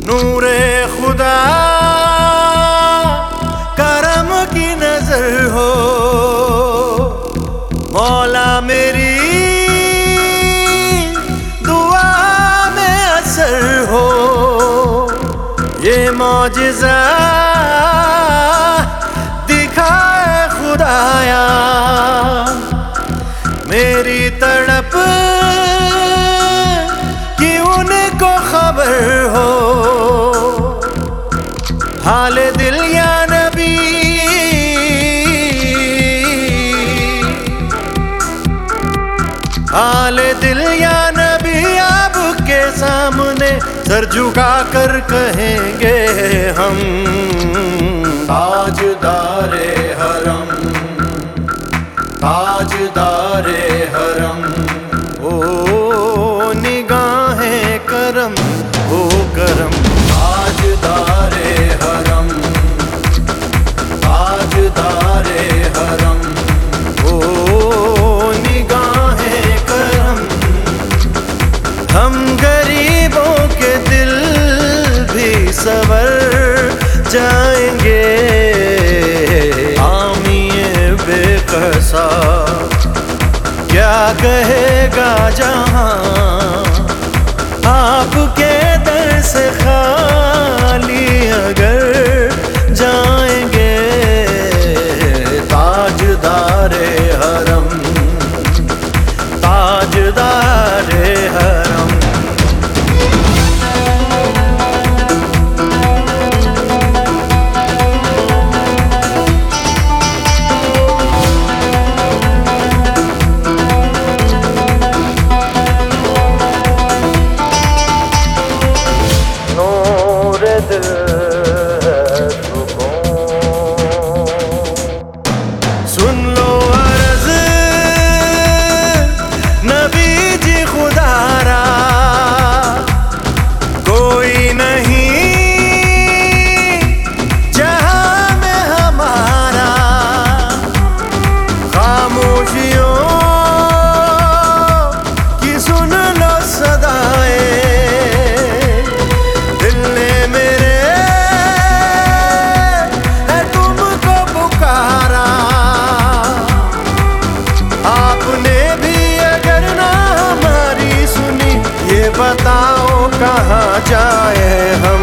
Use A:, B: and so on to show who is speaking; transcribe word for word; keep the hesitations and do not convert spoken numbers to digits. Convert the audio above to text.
A: नूरे खुदा करम की नजर हो, मौला मेरी दुआ में असर हो। ये मौजिज़ा दिखाए खुदाया, मेरी तड़प कि उनको खबर हो। हाल दिल या नबी, हाल दिल या नबी आपके सामने सर झुका कर कहेंगे हम। ताजदारे हरम, ताजदारे हरम, ओ निगाहें करम, ओ करम। ताजदारे हरम, ताजदारे हरम, ओ निगाहें करम। हम गरीबों के दिल भी सवर जाएंगे। आमिए बेकसा क्या कहेगा जहां, आपके दर से खाली अगर जाएंगे। ताजदारे हरम, ताजदारे हरम। सुन लो अर्ज़ नबी जी खुदारा, कोई नहीं जहां में हमारा। खामोशियों की सुन लो सदाएं, दिल ने मेरे है तुमको पुकारा। आपने भी अगर ना हमारी सुनी, ये बताओ कहाँ जाए हम।